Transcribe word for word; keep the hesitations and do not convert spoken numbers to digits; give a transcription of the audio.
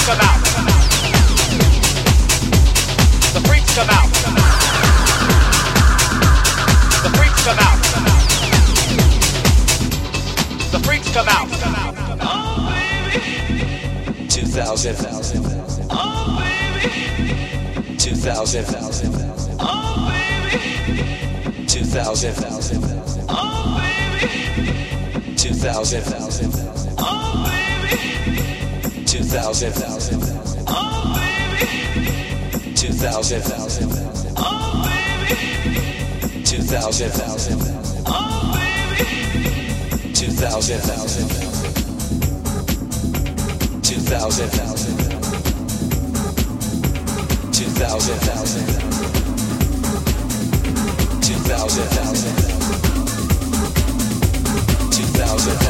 come out. The freaks come out. The freaks come out. The freaks come out. Oh baby. Two thousand. Oh baby. Two thousand. Oh baby. Two thousand. Oh baby. Two thousand. Oh baby. Two thousand. Oh baby. Two thousand. Oh baby. Two thousand. Oh baby. Two thousand. Two thousand. Two thousand. Two thousand. Two thousand.